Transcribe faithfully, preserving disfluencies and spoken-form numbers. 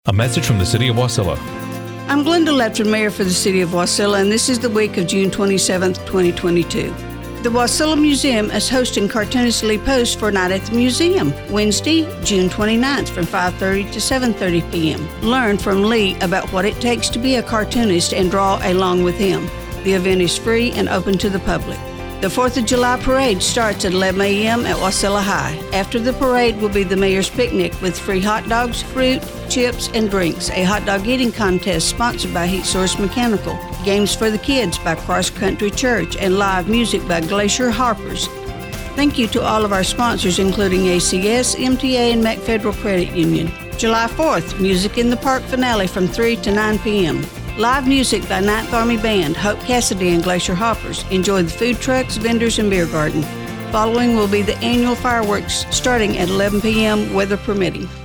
A message from the City of Wasilla. I'm Glenda Lepton, Mayor for the City of Wasilla, and this is the week of June twenty-seventh, twenty twenty-two. The Wasilla Museum is hosting Cartoonist Lee Post for Night at the Museum, Wednesday, June twenty-ninth from five thirty to seven thirty p.m. Learn from Lee about what it takes to be a cartoonist and draw along with him. The event is free and open to the public. The fourth of July parade starts at eleven a.m. at Wasilla High. After the parade will be the Mayor's Picnic with free hot dogs, fruit, chips, and drinks, a hot dog eating contest sponsored by Heat Source Mechanical, games for the kids by Cross Country Church, and live music by Glacier Harpers. Thank you to all of our sponsors, including A C S, M T A, and Mac Federal Credit Union. July fourth, Music in the Park finale from three to nine p.m. Live music by Ninth Army Band, Hope Cassidy, and Glacier Hoppers. Enjoy the food trucks, vendors, and beer garden. Following will be the annual fireworks starting at eleven p.m., weather permitting.